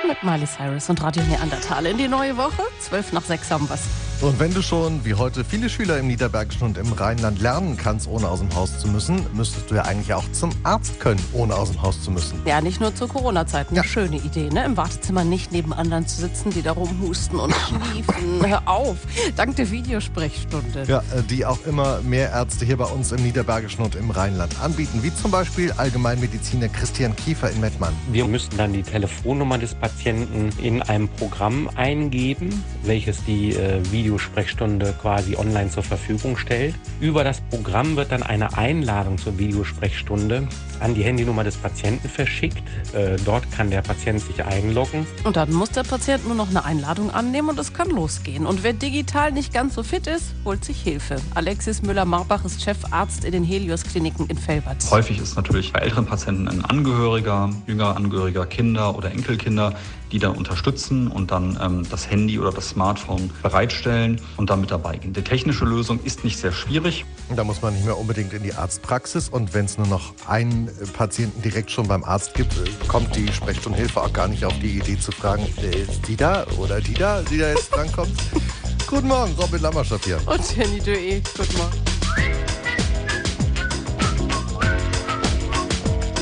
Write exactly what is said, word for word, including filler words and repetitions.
Mit Miley Cyrus und Radio Neandertal in die neue Woche. Zwölf nach sechs haben wir's. Und wenn du schon, wie heute, viele Schüler im Niederbergischen und im Rheinland lernen kannst, ohne aus dem Haus zu müssen, müsstest du ja eigentlich auch zum Arzt können, ohne aus dem Haus zu müssen. Ja, nicht nur zur Corona-Zeit. Eine Ja. schöne Idee, ne? Im Wartezimmer nicht neben anderen zu sitzen, die da rumhusten und schniefen. Hör auf. Dank der Videosprechstunde. Ja, äh, die auch immer mehr Ärzte hier bei uns im Niederbergischen und im Rheinland anbieten, wie zum Beispiel Allgemeinmediziner Christian Kiefer in Mettmann. Wir müssten dann die Telefonnummer des Patienten in einem Programm eingeben, welches die äh, Videosprechstunde quasi online zur Verfügung stellt. Über das Programm wird dann eine Einladung zur Videosprechstunde an die Handynummer des Patienten verschickt. Äh, dort kann der Patient sich einloggen. Und dann muss der Patient nur noch eine Einladung annehmen und es kann losgehen. Und wer digital nicht ganz so fit ist, holt sich Hilfe. Alexis Müller-Marbach ist Chefarzt in den Helios-Kliniken in Velbert. Häufig ist natürlich bei älteren Patienten ein Angehöriger, jüngerer Angehöriger, Kinder oder Enkelkinder, die dann unterstützen und dann ähm, das Handy oder das Smartphone bereitstellen und dann mit dabei gehen. Die technische Lösung ist nicht sehr schwierig. Da muss man nicht mehr unbedingt in die Arztpraxis. Und wenn es nur noch einen Patienten direkt schon beim Arzt gibt, kommt die Sprechstundenhilfe auch gar nicht auf die Idee zu fragen, ist die da oder die da, die da jetzt drankommt. Guten Morgen, Robin Lammerschap hier. Und Jenny Döe. Guten Morgen.